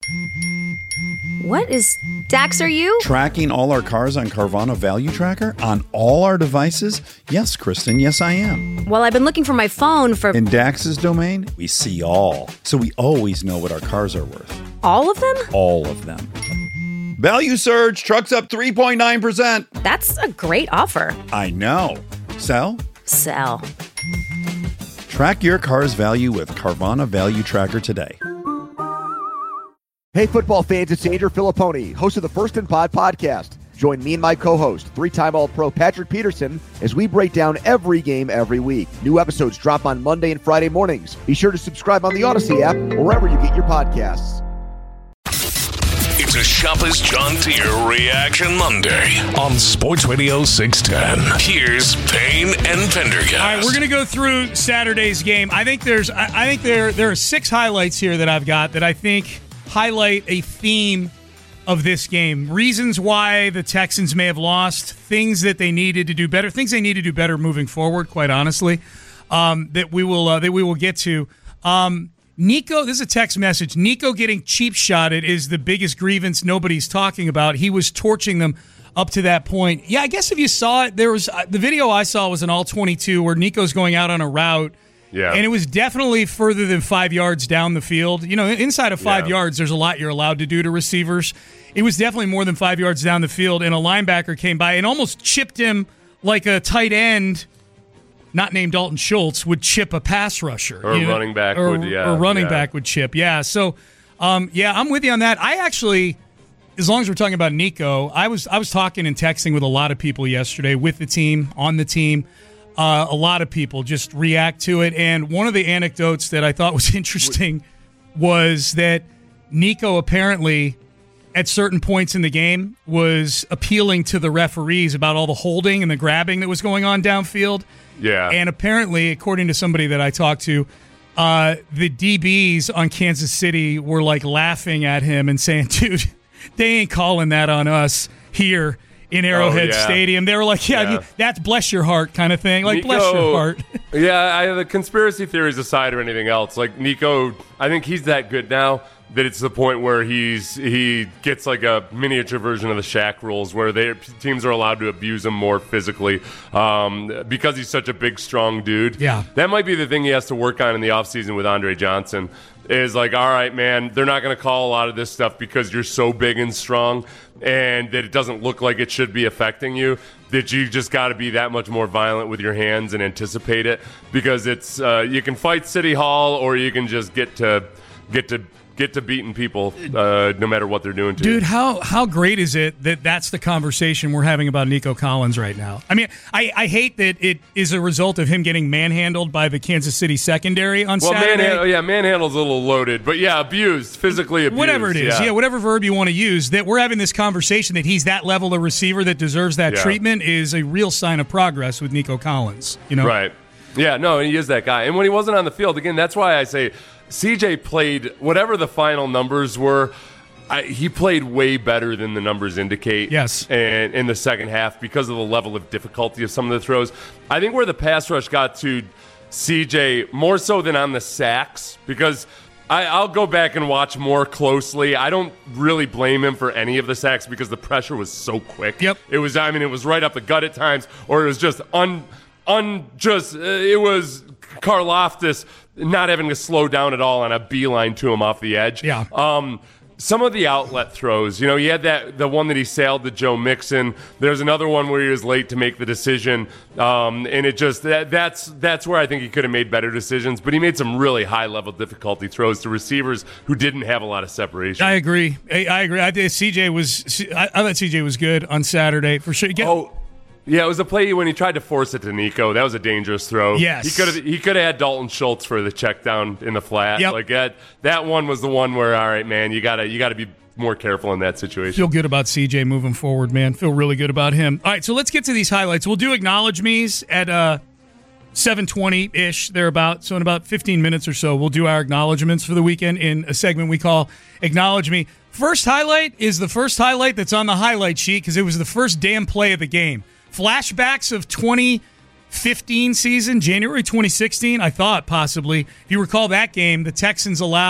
What is... Dax, are you? Tracking all our cars on Carvana Value Tracker on all our devices? Yes, Kristen, yes I am. Well, I've been looking for my phone for... In Dax's domain, we see all. So we always know what our cars are worth. All of them? All of them. Value surge, trucks up 3.9%. That's a great offer. I know. Sell? Sell. Track your car's value with Carvana Value Tracker today. Hey, football fans, it's Andrew Filipponi, host of the First and Pod podcast. Join me and my co-host, three-time All-Pro Patrick Peterson, as we break down every game every week. New episodes drop on Monday and Friday mornings. Be sure to subscribe on the Odyssey app or wherever you get your podcasts. It's a Shopper's John Deere Reaction Monday on Sports Radio 610. Here's Payne and Pendergast. All right, we're going to go through Saturday's game. I think there are 6 highlights here that I've got that I think highlight a theme of this game. Reasons why the Texans may have lost, things that they needed to do better, things they need to do better moving forward, quite honestly, that we will get to. Nico, this is a text message. Nico getting cheap shotted is the biggest grievance nobody's talking about. He was torching them up to that point. Yeah, I guess if you saw it, there was the video I saw was an all-22 where Nico's going out on a route. Yeah. And it was definitely further than 5 yards down the field. You know, inside of 5 yards, there's a lot you're allowed to do to receivers. It was definitely more than 5 yards down the field, and a linebacker came by and almost chipped him like a tight end, not named Dalton Schultz, would chip a pass rusher. Or a running back would, yeah. Or running back would chip, yeah. So, I'm with you on that. I actually, as long as we're talking about Nico, I was talking and texting with a lot of people yesterday with the team, on the team. A lot of people just react to it. And one of the anecdotes that I thought was interesting was that Nico apparently, at certain points in the game, was appealing to the referees about all the holding and the grabbing that was going on downfield. Yeah. And apparently, according to somebody that I talked to, the DBs on Kansas City were like laughing at him and saying, dude, they ain't calling that on us here in Arrowhead Stadium. They were like, that's bless your heart kind of thing. Like, Nico, bless your heart. Yeah, the conspiracy theories aside or anything else, like Nico, I think he's that good now that it's the point where he gets like a miniature version of the Shaq rules where teams are allowed to abuse him more physically because he's such a big, strong dude. Yeah. That might be the thing he has to work on in the offseason with Andre Johnson is like, all right, man, they're not going to call a lot of this stuff because you're so big and strong and that it doesn't look like it should be affecting you, that you just got to be that much more violent with your hands and anticipate it because it's you can fight City Hall or you can just get to beating people no matter what they're doing to you. Dude, how great is it that that's the conversation we're having about Nico Collins right now? I mean, I hate that it is a result of him getting manhandled by the Kansas City secondary on Saturday. Manhandle's a little loaded, but yeah, abused, physically abused. Whatever it is, whatever verb you want to use, that we're having this conversation that he's that level of receiver that deserves that treatment is a real sign of progress with Nico Collins. You know? Right. Yeah, no, he is that guy. And when he wasn't on the field, again, that's why I say CJ played, whatever the final numbers were, he played way better than the numbers indicate. Yes. And in the second half because of the level of difficulty of some of the throws. I think where the pass rush got to CJ more so than on the sacks, because I'll go back and watch more closely. I don't really blame him for any of the sacks because the pressure was so quick. Yep. It was right up the gut at times, or it was just it was Karlaftis not having to slow down at all on a beeline to him off the edge. Yeah. Some of the outlet throws, he had the one that he sailed to Joe Mixon. There's another one where he was late to make the decision, and it just that's where I think he could have made better decisions. But he made some really high level difficulty throws to receivers who didn't have a lot of separation. I agree. I thought CJ was good on Saturday for sure. Yeah, it was a play when he tried to force it to Nico. That was a dangerous throw. Yes. He could have had Dalton Schultz for the check down in the flat. Yep. Like that one was the one where, all right, man, you gotta be more careful in that situation. Feel good about CJ moving forward, man. Feel really good about him. All right, so let's get to these highlights. We'll do acknowledge me's at 7:20-ish, thereabout. So in about 15 minutes or so, we'll do our acknowledgments for the weekend in a segment we call Acknowledge Me. First highlight is the first highlight that's on the highlight sheet because it was the first damn play of the game. Flashbacks of 2015 season, January 2016, I thought possibly. If you recall that game, the Texans allowed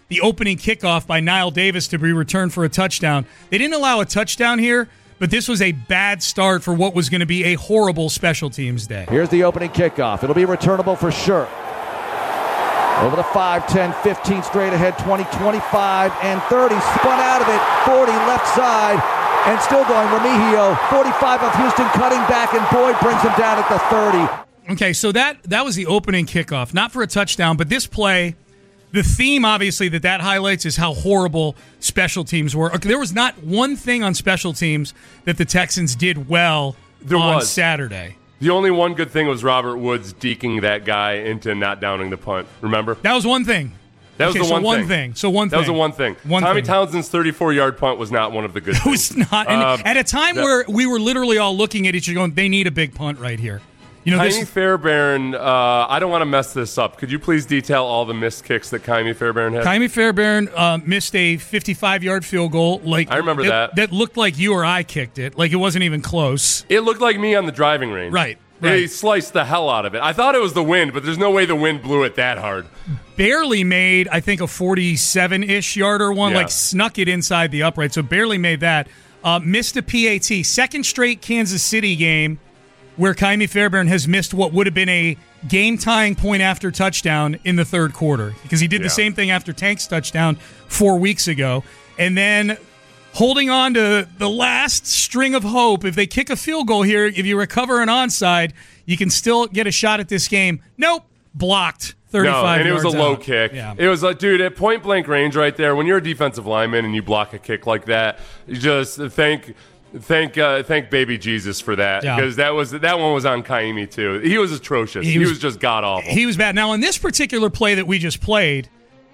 the opening kickoff by Niall Davis to be returned for a touchdown. They didn't allow a touchdown here, but this was a bad start for what was going to be a horrible special teams day. Here's the opening kickoff. It'll be returnable for sure. Over the 5, 10, 15, straight ahead, 20, 25, and 30. Spun out of it, 40, left side, and still going. Remigio, 45 of Houston, cutting back, and Boyd brings him down at the 30. Okay, so that was the opening kickoff. Not for a touchdown, but this play, the theme, obviously, that highlights is how horrible special teams were. Okay, there was not one thing on special teams that the Texans did well on Saturday. The only one good thing was Robert Woods deking that guy into not downing the punt. Remember? That was one thing. That was the one thing. That was the one thing. Tommy Townsend's 34-yard punt was not one of the good things. It was not. And at a time where we were literally all looking at each other going, they need a big punt right here. Kaimi Fairbairn, I don't want to mess this up. Could you please detail all the missed kicks that Kaimi Fairbairn had? Kaimi Fairbairn missed a 55-yard field goal. I remember that. That looked like you or I kicked it. Like it wasn't even close. It looked like me on the driving range. Right. He sliced the hell out of it. I thought it was the wind, but there's no way the wind blew it that hard. Barely made, I think, a 47-ish yarder one, snuck it inside the upright, so barely made that. Missed a PAT. Second straight Kansas City game where Kaimi Fairbairn has missed what would have been a game-tying point-after touchdown in the third quarter, because he did the same thing after Tank's touchdown 4 weeks ago. And then holding on to the last string of hope. If they kick a field goal here, if you recover an onside, you can still get a shot at this game. Nope. Blocked 35 yards and it was a low out. kick. Yeah. It was like, dude, at point-blank range right there, when you're a defensive lineman and you block a kick like that, you just thank baby Jesus for that, because that one was on Kaimi too. He was atrocious. He was just god-awful. He was bad. Now, on this particular play that we just played,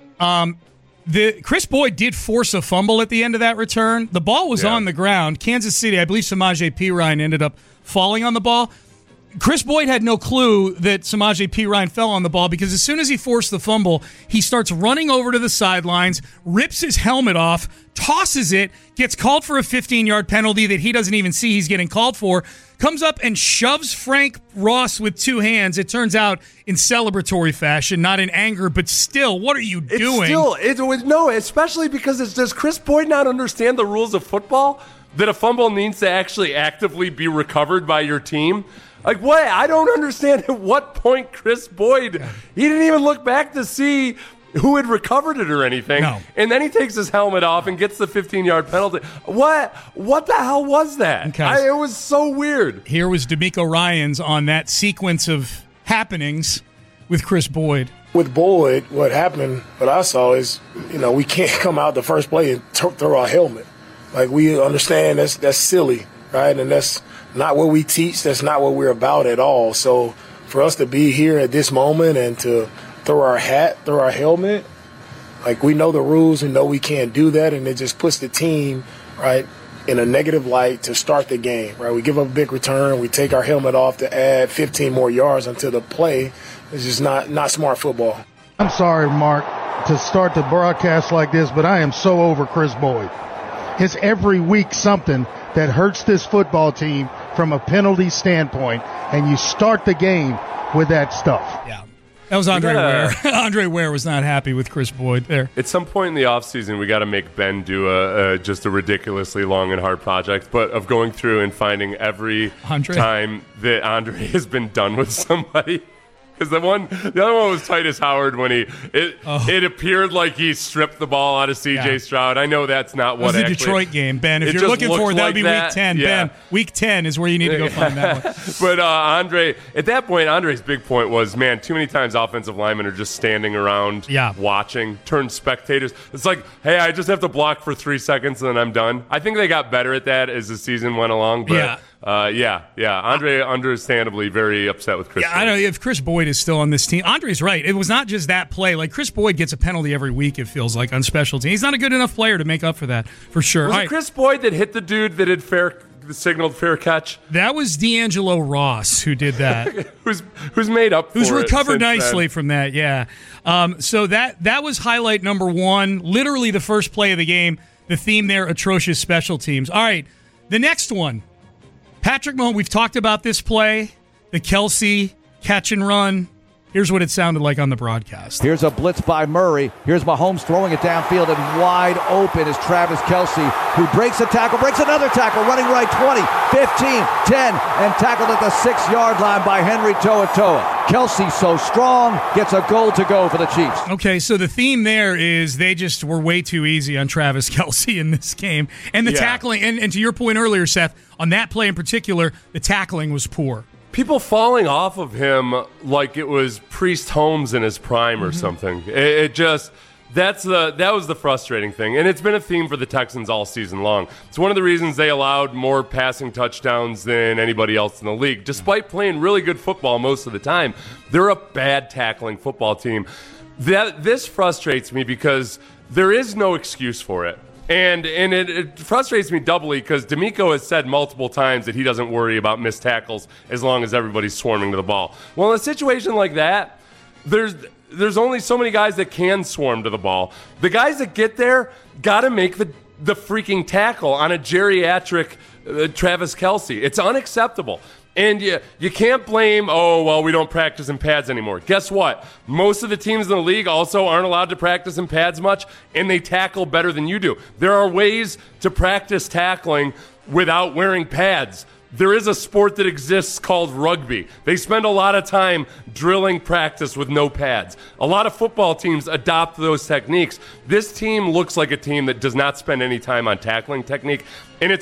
Chris Boyd did force a fumble at the end of that return. The ball was on the ground. Kansas City, I believe Samaje Perine ended up falling on the ball. Chris Boyd had no clue that Samaje Perine fell on the ball, because as soon as he forced the fumble, he starts running over to the sidelines, rips his helmet off, tosses it, gets called for a 15-yard penalty that he doesn't even see he's getting called for, comes up and shoves Frank Ross with two hands. It turns out in celebratory fashion, not in anger, but still, what are you doing? Especially because does Chris Boyd not understand the rules of football? That a fumble needs to actually actively be recovered by your team? Like, what? I don't understand at what point Chris Boyd, he didn't even look back to see who had recovered it or anything. No. And then he takes his helmet off and gets the 15-yard penalty. What the hell was that? Okay. It was so weird. Here was D'Amico Ryans on that sequence of happenings with Chris Boyd. With Boyd, what I saw is, we can't come out the first play and throw our helmet. Like, we understand that's silly, right? And that's not what we teach. That's not what we're about at all. So for us to be here at this moment and to throw our hat, throw our helmet, like, we know the rules and know we can't do that, and it just puts the team, right, in a negative light to start the game, right? We give up a big return, we take our helmet off to add 15 more yards until the play. It's just not smart football. I'm sorry, Mark, to start the broadcast like this, but I am so over Chris Boyd. It's every week something that hurts this football team from a penalty standpoint, and you start the game with that stuff. Yeah. That was Andre Ware. Andre Ware was not happy with Chris Boyd there. At some point in the offseason, we got to make Ben do just a ridiculously long and hard project, but of going through and finding every time that Andre has been done with somebody. Because the other one was Titus Howard when it appeared like he stripped the ball out of C.J. Stroud. I know that's not what it was. The Detroit game, Ben. If you're looking for it, that would be Week 10. Yeah. Ben, Week 10 is where you need to go find that one. But Andre, at that point, Andre's big point was, man, too many times offensive linemen are just standing around watching, turn spectators. It's like, hey, I just have to block for 3 seconds and then I'm done. I think they got better at that as the season went along. But Andre, understandably very upset with Chris Boyd. I know if Chris Boyd is still on this team. Andre's right. It was not just that play. Like, Chris Boyd gets a penalty every week, it feels like, on special teams. He's not a good enough player to make up for that, for sure. Was it Chris Boyd that hit the dude that had signaled fair catch? That was D'Angelo Ross who did that. who's made up for it. Who's recovered nicely from that, yeah. So that was highlight number one. Literally the first play of the game. The theme there, atrocious special teams. All right, the next one. Patrick Mahomes, we've talked about this play, the Kelsey catch and run Here's what it sounded like on the broadcast. Here's a blitz by Murray. Here's Mahomes throwing it downfield, and wide open is Travis Kelce, who breaks a tackle, breaks another tackle, running right 20, 15, 10, and tackled at the 6-yard line by Henry To'oTo'o. Kelce so strong, gets a goal to go for the Chiefs. Okay, so the theme there is they just were way too easy on Travis Kelce in this game. And the tackling, and to your point earlier, Seth, on that play in particular, the tackling was poor. People falling off of him like it was Priest Holmes in his prime or something. It just that was the frustrating thing, and it's been a theme for the Texans all season long. It's one of the reasons they allowed more passing touchdowns than anybody else in the league, despite playing really good football most of the time. They're a bad tackling football team. This frustrates me because there is no excuse for it. And it frustrates me doubly because DeMeco has said multiple times that he doesn't worry about missed tackles as long as everybody's swarming to the ball. Well, in a situation like that, there's only so many guys that can swarm to the ball. The guys that get there got to make the freaking tackle on a geriatric Travis Kelce. It's unacceptable. And you can't blame, we don't practice in pads anymore. Guess what? Most of the teams in the league also aren't allowed to practice in pads much, and they tackle better than you do. There are ways to practice tackling without wearing pads. There is a sport that exists called rugby. They spend a lot of time drilling practice with no pads. A lot of football teams adopt those techniques. This team looks like a team that does not spend any time on tackling technique, and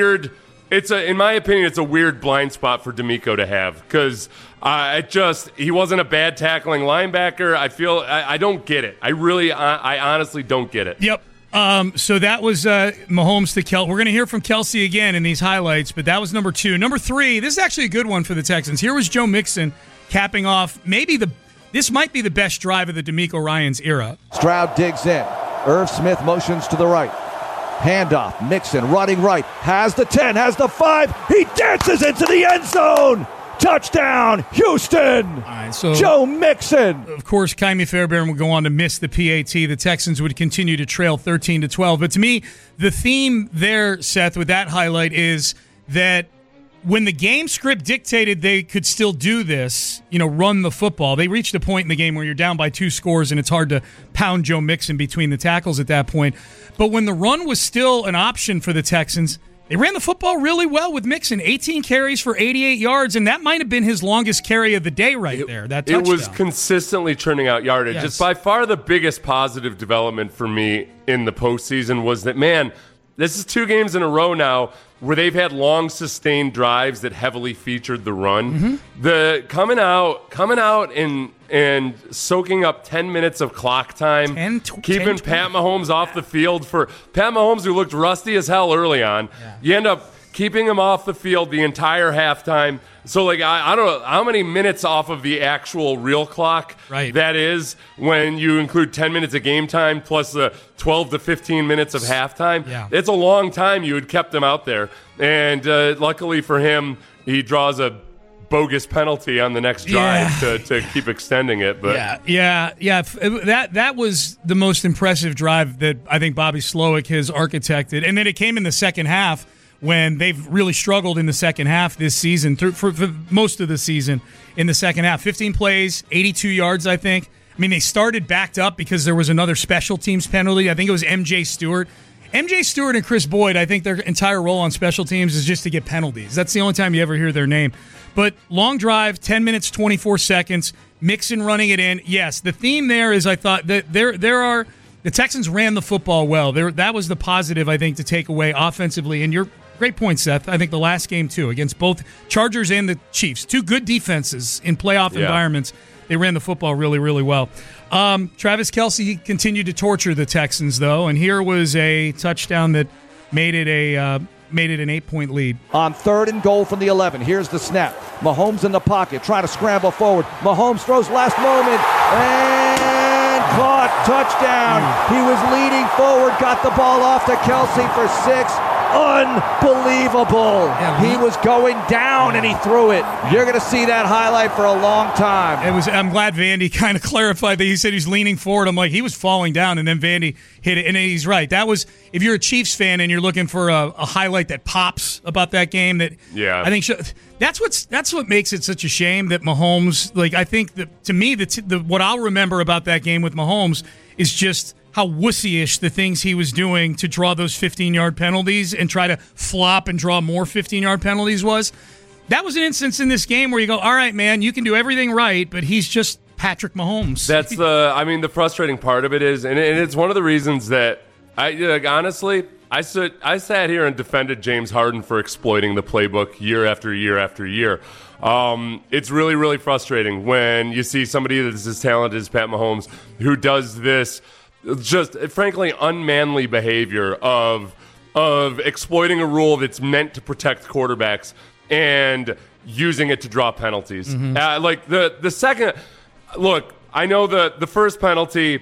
in my opinion, it's a weird blind spot for DeMeco to have because he wasn't a bad tackling linebacker. I don't get it. I honestly don't get it. Yep. So that was Mahomes to Kelce. We're going to hear from Kelce again in these highlights, but that was number 2. Number 3, this is actually a good one for the Texans. Here was Joe Mixon capping off this might be the best drive of the DeMeco Ryans era. Stroud digs in. Irv Smith motions to the right. Handoff, Mixon running right, has the 10, has the 5, he dances into the end zone! Touchdown, Houston! All right, so Joe Mixon! Of course, Kymie Fairbairn would go on to miss the PAT. The Texans would continue to trail 13-12. But to me, the theme there, Seth, with that highlight is that when the game script dictated they could still do this, run the football, they reached a point in the game where you're down by 2 scores and it's hard to pound Joe Mixon between the tackles at that point. But when the run was still an option for the Texans, they ran the football really well with Mixon. 18 carries for 88 yards, and that might have been his longest carry of the day there, that touchdown. It was consistently churning out yardage. Yes. It's by far the biggest positive development for me in the postseason was that, man, this is 2 games in a row now where they've had long sustained drives that heavily featured the run. Mm-hmm. The coming out and soaking up 10 minutes of clock time, keeping Pat Mahomes off the field for Pat Mahomes, who looked rusty as hell early on. Yeah. You end up keeping him off the field the entire halftime. So, I don't know how many minutes off of the actual real clock that is when you include 10 minutes of game time plus the 12 to 15 minutes of halftime. Yeah. It's a long time you had kept him out there. And luckily for him, he draws a bogus penalty on the next drive to keep extending it. But that was the most impressive drive that I think Bobby Slowick has architected. And then it came in the second half, when they've really struggled in the second half this season, for most of the season in the second half. 15 plays, 82 yards, I think. I mean, they started backed up because there was another special teams penalty. I think it was M.J. Stewart. M.J. Stewart and Chris Boyd, I think their entire role on special teams is just to get penalties. That's the only time you ever hear their name. But long drive, 10 minutes, 24 seconds, Mixon running it in. Yes, the theme there is I thought that the Texans ran the football well. That was the positive, I think, to take away offensively. And great point, Seth. I think the last game, too, against both Chargers and the Chiefs. 2 good defenses in playoff environments. They ran the football really, really well. Travis Kelce continued to torture the Texans, though, and here was a touchdown that made it an 8-point lead. On 3rd and goal from the 11, here's the snap. Mahomes in the pocket, trying to scramble forward. Mahomes throws last moment, and caught. Touchdown. He was leading forward, got the ball off to Kelce for 6. Unbelievable. He was going down and he threw it. You're going to see that highlight for a long time. I'm glad Vandy kind of clarified that. He said he's leaning forward. I'm like, he was falling down, and then Vandy hit it. And he's right. That was, if you're a Chiefs fan and you're looking for a highlight that pops about that game, I think that's what makes it such a shame that Mahomes, like, I think that to me, what I'll remember about that game with Mahomes is just how wussy-ish the things he was doing to draw those 15-yard penalties and try to flop and draw more 15-yard penalties was. That was an instance in this game where you go, all right, man, you can do everything right, but he's just Patrick Mahomes. That's the frustrating part of it is, and it's one of the reasons that honestly, I sat here and defended James Harden for exploiting the playbook year after year after year. It's really, really frustrating when you see somebody that's as talented as Pat Mahomes who does this just frankly unmanly behavior of exploiting a rule that's meant to protect quarterbacks and using it to draw penalties. Mm-hmm. Like the second, look, I know the first penalty,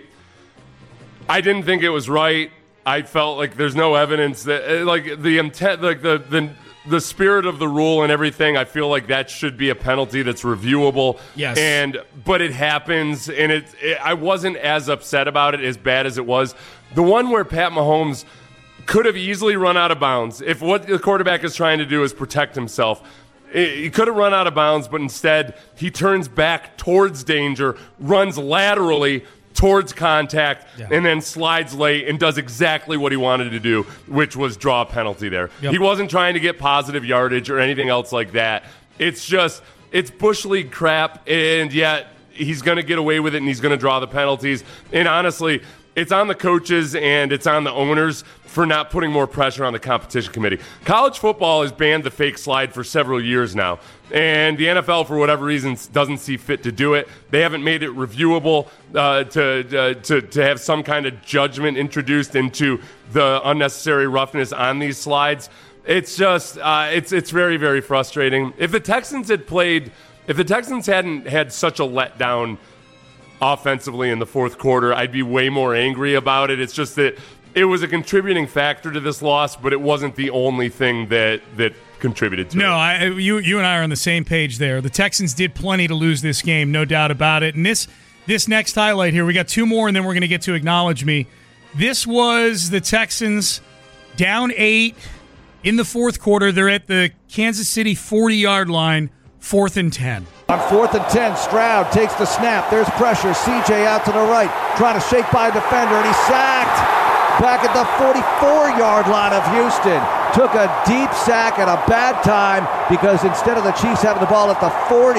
I didn't think it was right. I felt like there's no evidence that like the intent, like the spirit of the rule and everything. I feel like that should be a penalty that's reviewable. Yes. But it happens, and I wasn't as upset about it as bad as it was. The one where Pat Mahomes could have easily run out of bounds if what the quarterback is trying to do is protect himself. He could have run out of bounds, but instead he turns back towards danger, runs laterally towards contact, and then slides late and does exactly what he wanted to do, which was draw a penalty there. Yep. He wasn't trying to get positive yardage or anything else like that. It's Bush League crap, and yet he's going to get away with it, and he's going to draw the penalties. And honestly, it's on the coaches and it's on the owners for not putting more pressure on the competition committee. College football has banned the fake slide for several years now, and the NFL, for whatever reason, doesn't see fit to do it. They haven't made it reviewable to have some kind of judgment introduced into the unnecessary roughness on these slides. It's just it's very, very frustrating. If the Texans hadn't had such a letdown offensively in the fourth quarter, I'd be way more angry about it. It's just that it was a contributing factor to this loss, but it wasn't the only thing that contributed to it. No, you and I are on the same page there. The Texans did plenty to lose this game, no doubt about it. And this next highlight here, we got two more, and then we're going to get to Acknowledge Me. This was the Texans down 8 in the fourth quarter. They're at the Kansas City 40-yard line, 4th and 10. On 4th and 10, Stroud takes the snap. There's pressure. CJ out to the right, trying to shake by a defender, and he's sacked back at the 44-yard line of Houston. Took a deep sack at a bad time because instead of the Chiefs having the ball at the 40,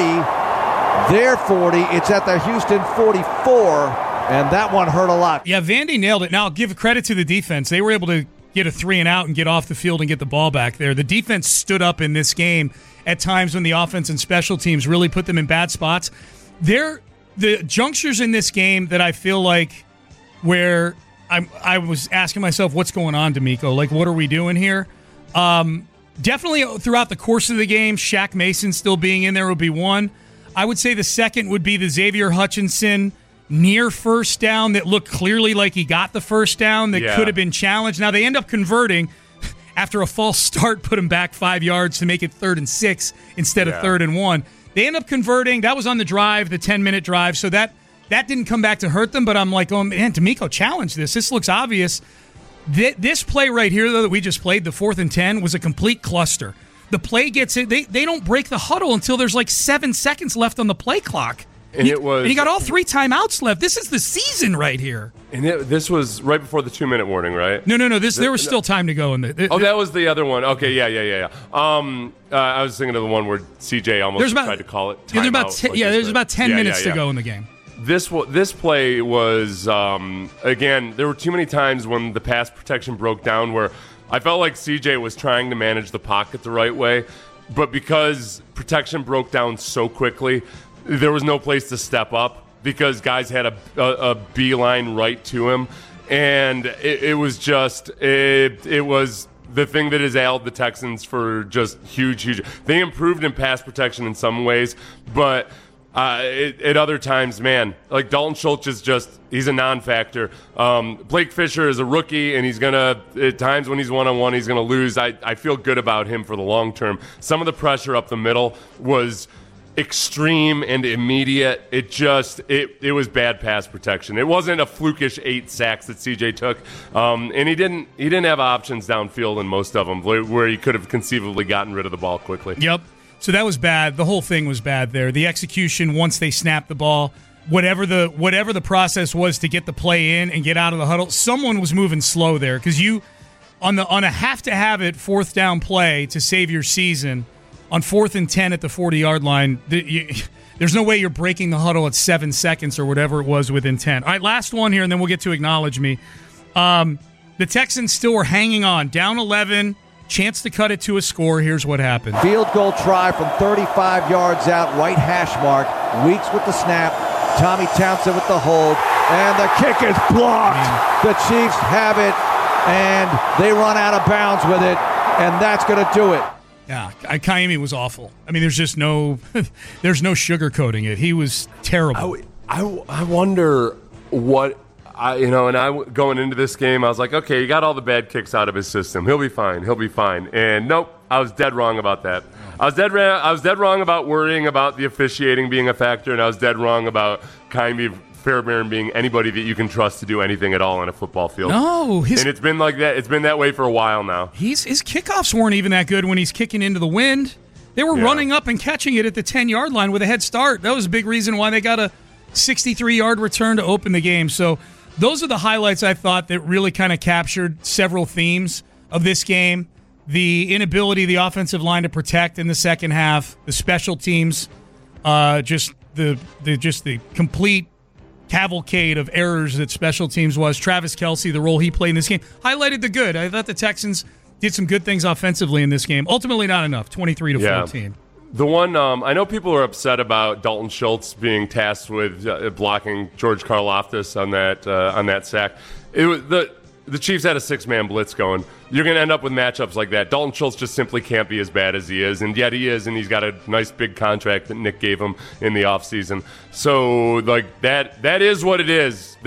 their 40, it's at the Houston 44, and that one hurt a lot. Yeah, Vandy nailed it. Now, I'll give credit to the defense. They were able to get a 3-and-out and get off the field and get the ball back there. The defense stood up in this game at times when the offense and special teams really put them in bad spots. The junctures in this game that I feel like where I was asking myself, what's going on, D'Amico? Like, what are we doing here? Definitely throughout the course of the game, Shaq Mason still being in there would be one. I would say the second would be the Xavier Hutchinson near first down that looked clearly like he got the first down that could have been challenged. Now, they end up converting after a false start, put him back 5 yards to make it 3rd and 6 instead of 3rd and 1. They end up converting. That was on the drive, the 10-minute drive, so that didn't come back to hurt them, but I'm like, oh, man, D'Amico challenged this. This looks obvious. This play right here, though, that we just played, the 4th and 10, was a complete cluster. The play gets it. They don't break the huddle until there's like 7 seconds left on the play clock. And he got all 3 timeouts left. This is the season right here. And this was right before the 2-minute warning, right? No. There was still time to go. That was the other one. Okay, yeah. I was thinking of the one where CJ almost tried to call it timeout. There's about 10 minutes to go in the game. This play was, again, there were too many times when the pass protection broke down where I felt like CJ was trying to manage the pocket the right way, but because protection broke down so quickly, there was no place to step up because guys had a beeline right to him, and it was the thing that has ailed the Texans for just huge. They improved in pass protection in some ways, but At other times, man, like Dalton Schultz is he's a non-factor. Blake Fisher is a rookie, and he's at times when he's one-on-one, he's gonna lose. I feel good about him for the long term. Some of the pressure up the middle was extreme and immediate. It was bad pass protection. It wasn't a flukish 8 sacks that CJ took, and he didn't have options downfield in most of them where he could have conceivably gotten rid of the ball quickly. Yep. So that was bad. The whole thing was bad there. The execution once they snapped the ball, whatever the process was to get the play in and get out of the huddle, someone was moving slow there because you on a have to have it 4th down play to save your season on 4th and 10 at the 40-yard line. There's no way you're breaking the huddle at 7 seconds or whatever it was within 10. All right, last one here, and then we'll get to Acknowledge Me. The Texans still were hanging on, down 11. Chance to cut it to a score. Here's what happened. Field goal try from 35 yards out, right hash mark. Weeks with the snap. Tommy Townsend with the hold. And the kick is blocked. The Chiefs have it, and they run out of bounds with it, and that's going to do it. Yeah, Kaimi was awful. I mean, there's just no sugarcoating it. He was terrible. I wonder what... going into this game, I was like, okay, you got all the bad kicks out of his system. He'll be fine. And nope, I was dead wrong about that. I was dead wrong about worrying about the officiating being a factor, and I was dead wrong about Kaimi Fairbairn being anybody that you can trust to do anything at all on a football field. No, and it's been like that. It's been that way for a while now. His kickoffs weren't even that good when he's kicking into the wind. They were running up and catching it at the 10-yard line with a head start. That was a big reason why they got a 63-yard return to open the game. So those are the highlights I thought that really kind of captured several themes of this game. The inability of the offensive line to protect in the second half, the special teams, just the complete cavalcade of errors that special teams was. Travis Kelce, the role he played in this game, highlighted the good. I thought the Texans did some good things offensively in this game. Ultimately not enough, 23-14. The one, I know people are upset about Dalton Schultz being tasked with blocking George Karlaftis on that sack. It was the Chiefs had a 6-man blitz going. You're going to end up with matchups like that. Dalton Schultz just simply can't be as bad as he is, and yet he is, and he's got a nice big contract that Nick gave him in the offseason. So, like, that is what it is.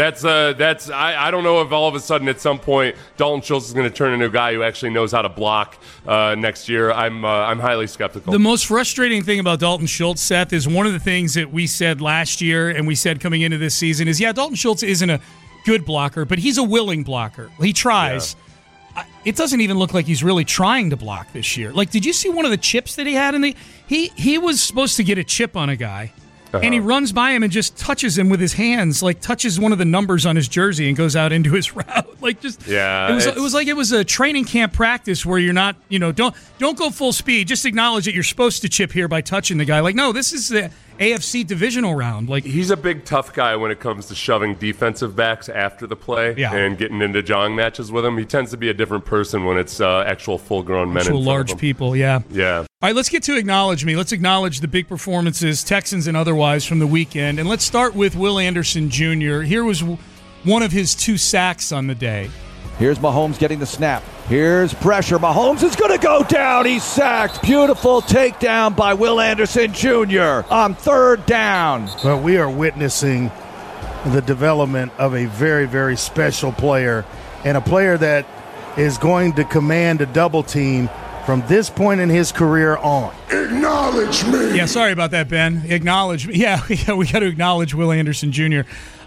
I don't know if all of a sudden at some point Dalton Schultz is going to turn into a guy who actually knows how to block next year. I'm highly skeptical. The most frustrating thing about Dalton Schultz, Seth, is one of the things that we said last year and we said coming into this season is, Dalton Schultz isn't a good blocker, but he's a willing blocker. He tries. Yeah. It doesn't even look like he's really trying to block this year. Like, did you see one of the chips that he had in the? He was supposed to get a chip on a guy, and he runs by him and just touches him with his hands, like touches one of the numbers on his jersey and goes out into his route. Like, just it was like it was a training camp practice where you're not, don't go full speed. Just acknowledge that you're supposed to chip here by touching the guy. Like, no, this is the AFC divisional round. Like, he's a big tough guy when it comes to shoving defensive backs after the play and getting into jawing matches with him. He tends to be a different person when it's actual full-grown men. Actual large people, yeah. Yeah. All right, let's get to Acknowledge Me. Let's acknowledge the big performances, Texans and otherwise, from the weekend. And let's start with Will Anderson Jr. Here was one of his 2 sacks on the day. Here's Mahomes getting the snap. Here's pressure. Mahomes is going to go down. He's sacked. Beautiful takedown by Will Anderson Jr. on 3rd down. Well, we are witnessing the development of a very, very special player, and a player that is going to command a double team from this point in his career on. Acknowledge me. Yeah, sorry about that, Ben. Acknowledge me. Yeah, we got to acknowledge Will Anderson Jr.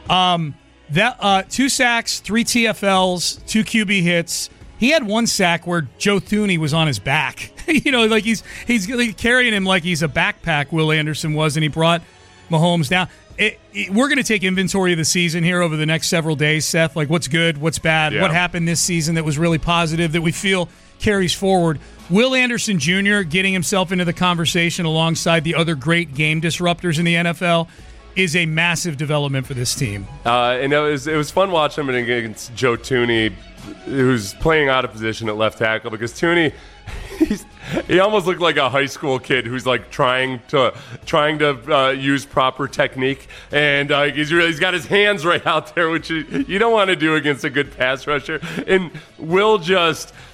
2 sacks, 3 TFLs, 2 QB hits. He had 1 sack where Joe Thuney was on his back. Like he's carrying him like he's a backpack, Will Anderson was, and he brought Mahomes down. We're going to take inventory of the season here over the next several days, Seth. Like, what's good, what's bad, what happened this season that was really positive that we feel carries forward. Will Anderson Jr. getting himself into the conversation alongside the other great game disruptors in the NFL is a massive development for this team. And it was fun watching him against Joe Thuney, who's playing out of position at left tackle, because Thuney, he almost looked like a high school kid who's like trying to use proper technique, and he's got his hands right out there, which you don't want to do against a good pass rusher. And Will just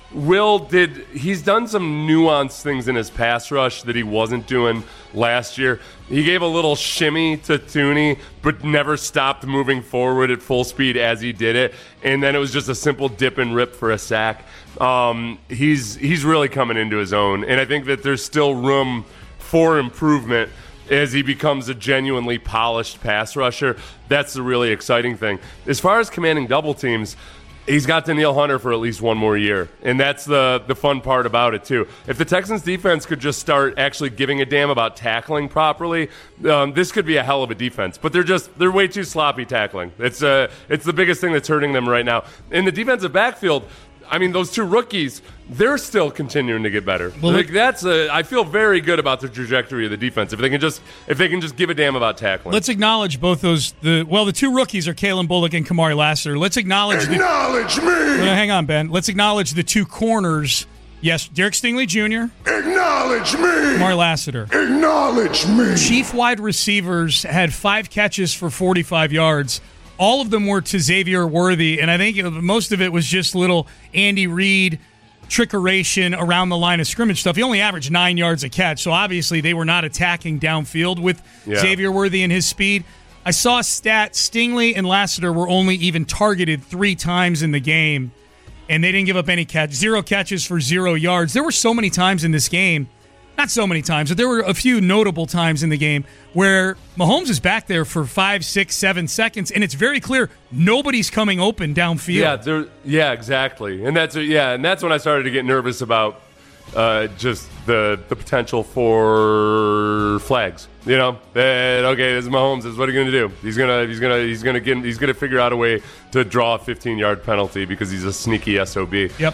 he's done some nuanced things in his pass rush that he wasn't doing last year. He gave a little shimmy to Thuney, but never stopped moving forward at full speed as he did it. And then it was just a simple dip and rip for a sack. He's really coming into his own. And I think that there's still room for improvement as he becomes a genuinely polished pass rusher. That's the really exciting thing. As far as commanding double teams, he's got Danielle Hunter for at least one more year, and that's the fun part about it, too. If the Texans' defense could just start actually giving a damn about tackling properly, this could be a hell of a defense. But they're way too sloppy tackling. It's the biggest thing that's hurting them right now. In the defensive backfield, I mean, those two rookies, they're still continuing to get better. Well, I feel very good about the trajectory of the defense if they can just give a damn about tackling. Let's acknowledge both those. The two rookies are Kalen Bullock and Kamari Lassiter. Let's acknowledge me. Hang on, Ben. Let's acknowledge the two corners. Yes, Derek Stingley Jr. Acknowledge me. Kamari Lassiter. Acknowledge me. Chief wide receivers had 5 catches for 45 yards. All of them were to Xavier Worthy, and I think most of it was just little Andy Reid trickeration around the line of scrimmage stuff. He only averaged 9 yards a catch, so obviously they were not attacking downfield with Xavier Worthy and his speed. I saw a stat, Stingley and Lassiter were only even targeted 3 times in the game, and they didn't give up any catch. 0 catches for 0 yards. There were so many times in this game, not so many times, but there were a few notable times in the game where Mahomes is back there for 5, 6, 7 seconds, and it's very clear nobody's coming open downfield. Yeah, exactly, and that's when I started to get nervous about just the potential for flags. You know, okay, this is Mahomes. This is what he's going to do. He's gonna figure out a way to draw a 15-yard penalty because he's a sneaky SOB. Yep.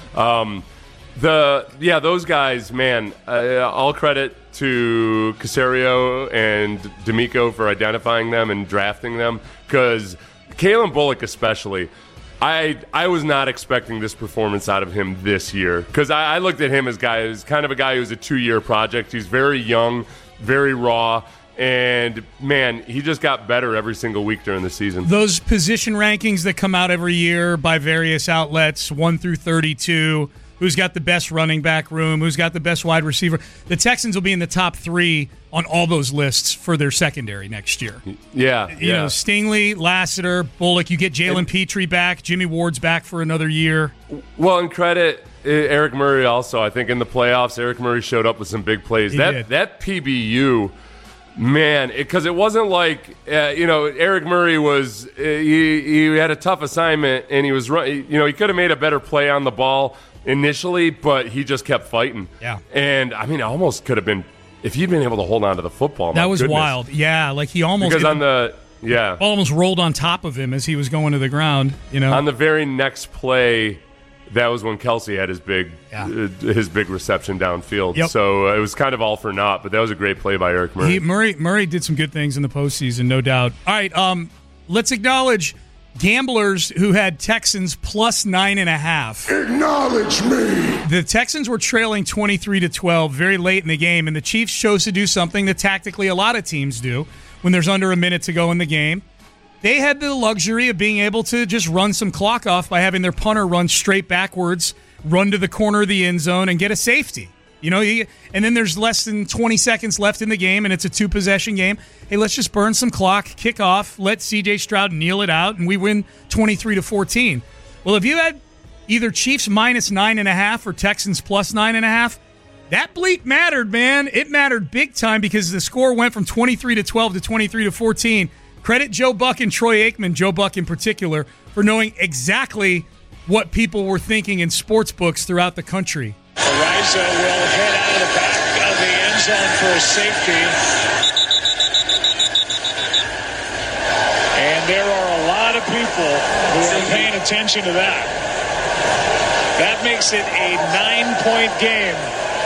Those guys, man, all credit to Caserio and D'Amico for identifying them and drafting them, because Kalen Bullock especially, I was not expecting this performance out of him this year, because I looked at him as kind of a guy who's a 2-year project. He's very young, very raw, and, man, he just got better every single week during the season. Those position rankings that come out every year by various outlets, 1 through 32, who's got the best running back room, who's got the best wide receiver. The Texans will be in the top 3 on all those lists for their secondary next year. Yeah. You know, Stingley, Lassiter, Bullock. You get Jalen Petrie back. Jimmy Ward's back for another year. Well, and credit Eric Murray also. I think in the playoffs, Eric Murray showed up with some big plays. That PBU, man, because it wasn't like, Eric Murray was, he had a tough assignment, and he was, he could have made a better play on the ball initially, but he just kept fighting. Yeah. And, I mean, it almost could have been, if he'd been able to hold on to the football. That was wild. Yeah, like he almost... Because almost rolled on top of him as he was going to the ground, you know. On the very next play, that was when Kelsey had his big reception downfield. Yep. So it was kind of all for naught, but that was a great play by Eric Murray. Murray did some good things in the postseason, no doubt. All right, let's acknowledge gamblers who had Texans plus 9.5. Acknowledge me. The Texans were trailing 23-12 very late in the game, and the Chiefs chose to do something that tactically a lot of teams do when there's under a minute to go in the game. They had the luxury of being able to just run some clock off by having their punter run straight backwards, run to the corner of the end zone, and get a safety. And then there's less than 20 seconds left in the game, and it's a 2-possession game. Hey, let's just burn some clock, kick off, let C.J. Stroud kneel it out, and we win 23-14. Well, if you had either Chiefs minus 9.5 or Texans plus 9.5, that bleep mattered, man. It mattered big time because the score went from 23-12 to 23-14. Credit Joe Buck and Troy Aikman, Joe Buck in particular, for knowing exactly what people were thinking in sports books throughout the country. Ariza will head out of the back of the end zone for a safety. And there are a lot of people who are paying attention to that. That makes it a 9-point game.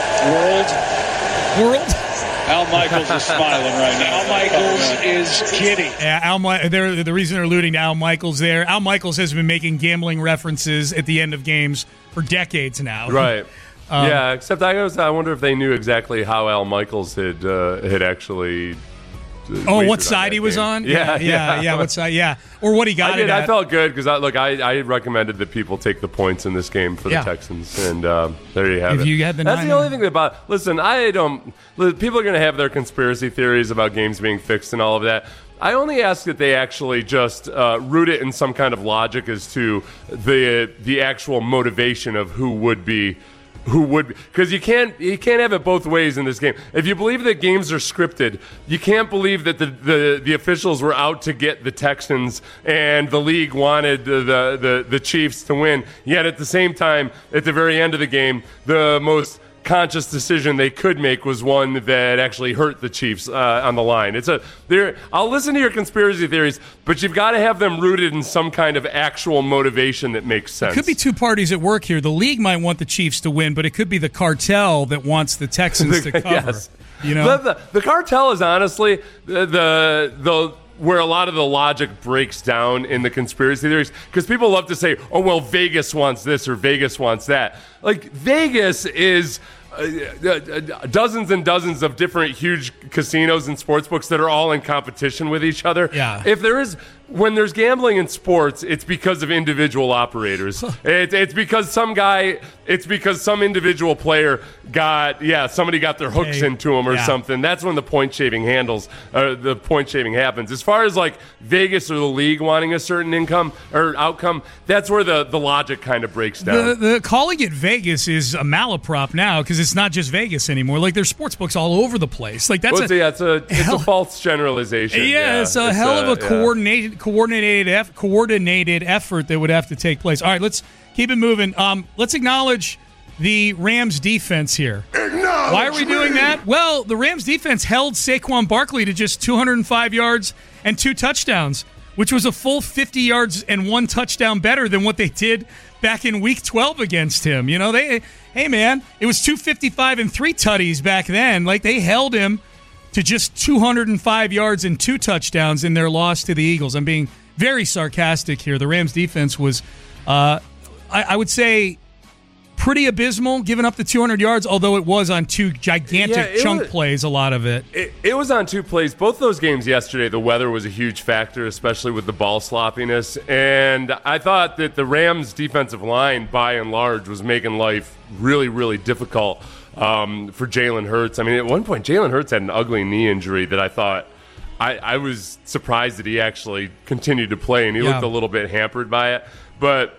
World? Al Michaels is smiling right now. Al Michaels is giddy. Yeah, the reason they're alluding to Al Michaels there, Al Michaels has been making gambling references at the end of games for decades now. Right. Except I wonder if they knew exactly how Al Michaels had actually Oh, what side he was on? Yeah. What side? Yeah, or what he got. I felt good because I recommended that people take the points in this game for the Texans, and there you have it. You had the That's the only thing about. Listen, I don't. People are going to have their conspiracy theories about games being fixed and all of that. I only ask that they actually just root it in some kind of logic as to the actual motivation of who would because you can't have it both ways in this game. If you believe that games are scripted, you can't believe that the officials were out to get the Texans and the league wanted the Chiefs to win. Yet at the same time, at the very end of the game, the most conscious decision they could make was one that actually hurt the Chiefs on the line. I'll listen to your conspiracy theories, but you've got to have them rooted in some kind of actual motivation that makes sense. It could be two parties at work here. The league might want the Chiefs to win, but it could be the cartel that wants the Texans to cover. Yes. You know, the cartel is honestly the where a lot of the logic breaks down in the conspiracy theories, because people love to say, oh, well, Vegas wants this or Vegas wants that. Like, Vegas is dozens and dozens of different huge casinos and sports books that are all in competition with each other. Yeah. When there's gambling in sports, it's because of individual operators. It's because some individual player somebody got their hooks into him or something. That's when the point shaving happens. As far as like Vegas or the league wanting a certain income or outcome, that's where the logic kind of breaks down. The calling it Vegas is a malaprop now, because it's not just Vegas anymore. Like, there's sports books all over the place. Like, it's a false generalization. Yeah, it's a hell of a coordinated effort that would have to take place. All right, let's keep it moving. Let's acknowledge the Rams defense here. Why are we doing that? Well, the Rams defense held Saquon Barkley to just 205 yards and 2 touchdowns, which was a full 50 yards and 1 touchdown better than what they did back in Week 12 against him. You know, it was 255 and 3 tutties back then. Like, they held him to just 205 yards and 2 touchdowns in their loss to the Eagles. I'm being very sarcastic here. The Rams defense was, I would say, pretty abysmal, giving up the 200 yards, although it was on 2 gigantic plays, a lot of it. It was on 2 plays. Both those games yesterday, the weather was a huge factor, especially with the ball sloppiness. And I thought that the Rams' defensive line, by and large, was making life really, really difficult for Jalen Hurts. I mean, at one point, Jalen Hurts had an ugly knee injury that I thought I was surprised that he actually continued to play, and he looked a little bit hampered by it. But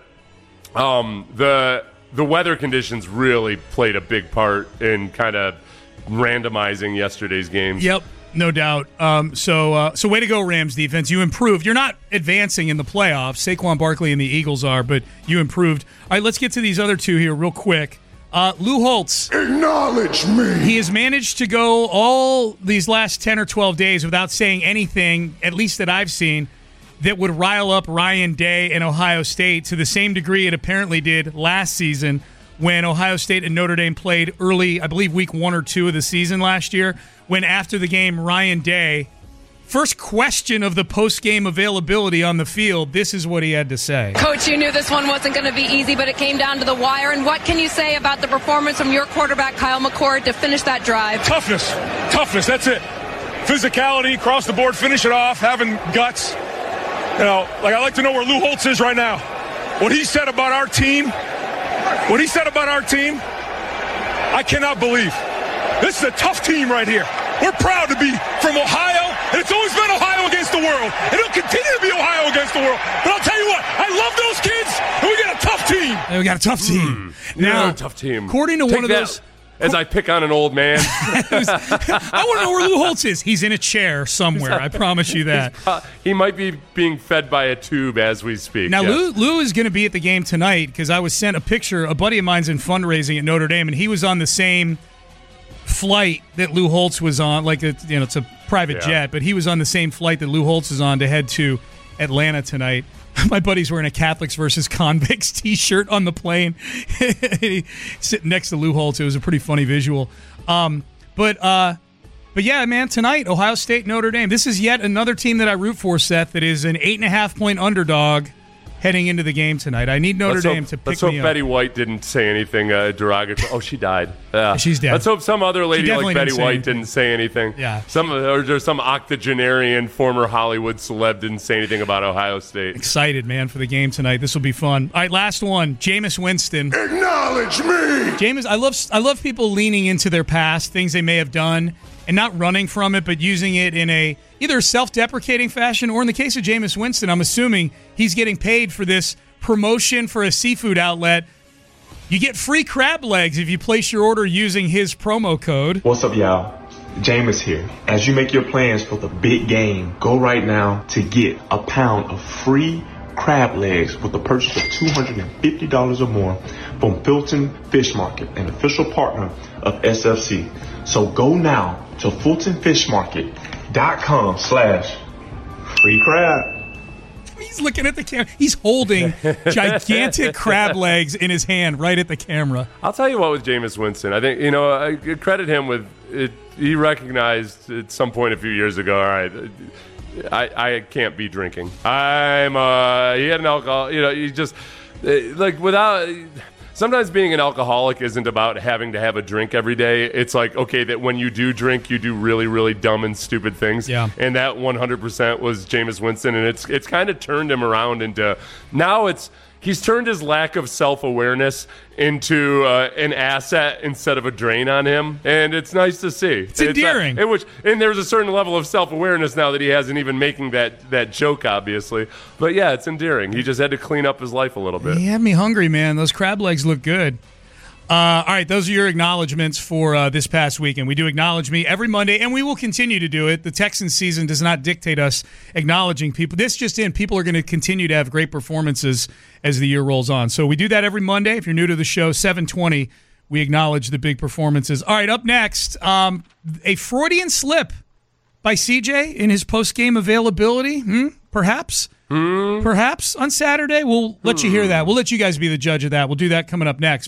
the weather conditions really played a big part in kind of randomizing yesterday's games. Yep, no doubt. So way to go, Rams defense. You improved. You're not advancing in the playoffs. Saquon Barkley and the Eagles are, but you improved. All right, let's get to these other 2 here real quick. Lou Holtz. Acknowledge me. He has managed to go all these last 10 or 12 days without saying anything, at least that I've seen, that would rile up Ryan Day and Ohio State to the same degree it apparently did last season when Ohio State and Notre Dame played early, I believe week 1 or 2 of the season last year, when after the game, Ryan Day, first question of the post-game availability on the field, this is what he had to say. Coach, you knew this one wasn't going to be easy, but it came down to the wire. And what can you say about the performance from your quarterback, Kyle McCord, to finish that drive? Toughness, that's it. Physicality, across the board, finish it off, having guts. You know, like, I like to know where Lou Holtz is right now. What he said about our team, I cannot believe. This is a tough team right here. We're proud to be from Ohio, and it's always been Ohio against the world. And it'll continue to be Ohio against the world. But I'll tell you what, I love those kids, and we got a tough team. We got a tough team. Now, a tough team. According to one of those... As I pick on an old man. I want to know where Lou Holtz is. He's in a chair somewhere. I promise you that. He might be being fed by a tube as we speak. Now, yes. Lou is going to be at the game tonight because I was sent a picture. A buddy of mine's in fundraising at Notre Dame, and he was on the same flight that Lou Holtz was on. Like, it's a private jet, but he was on the same flight that Lou Holtz is on to head to Atlanta tonight. My buddy's wearing a Catholics versus Convicts T-shirt on the plane. Sitting next to Lou Holtz. It was a pretty funny visual. But yeah, man, tonight, Ohio State, Notre Dame. This is yet another team that I root for, Seth, that is an 8.5-point underdog heading into the game tonight. I need Notre Dame to pick me up. Let's hope Betty White didn't say anything derogatory. Oh, she died. She's dead. Let's hope some other lady like Betty White didn't say anything. Yeah. Or some octogenarian former Hollywood celeb didn't say anything about Ohio State. Excited, man, for the game tonight. This will be fun. All right, last one. Jameis Winston. Acknowledge me. Jameis, I love people leaning into their past, things they may have done, and not running from it, but using it in a either self-deprecating fashion, or in the case of Jameis Winston, I'm assuming he's getting paid for this promotion for a seafood outlet. You get free crab legs if you place your order using his promo code. What's up, y'all? Jameis here. As you make your plans for the big game, go right now to get a pound of free crab legs with a purchase of $250 or more from Fulton Fish Market, an official partner of SFC. So go now to FultonFishMarket.com/free crab. He's looking at the camera. He's holding gigantic crab legs in his hand right at the camera. I'll tell you what with Jameis Winston. I think, I credit him with it. He recognized at some point a few years ago, all right, I can't be drinking. He had an alcohol, he just, without... Sometimes being an alcoholic isn't about having to have a drink every day. It's like, okay, that when you do drink, you do really, really dumb and stupid things. Yeah. And that 100% was Jameis Winston. And it's kind of turned him around into, now he's turned his lack of self-awareness into an asset instead of a drain on him. And it's nice to see. It's endearing. And there's a certain level of self-awareness now that he hasn't even making that joke, obviously. But yeah, it's endearing. He just had to clean up his life a little bit. He had me hungry, man. Those crab legs look good. All right, those are your acknowledgments for this past weekend. We do Acknowledge Me every Monday, and we will continue to do it. The Texans season does not dictate us acknowledging people. This just in, people are going to continue to have great performances as the year rolls on. So we do that every Monday. If you're new to the show, 7:20, we acknowledge the big performances. All right, up next, a Freudian slip by CJ in his post-game availability, perhaps? Perhaps on Saturday. We'll let you hear that. We'll let you guys be the judge of that. We'll do that coming up next.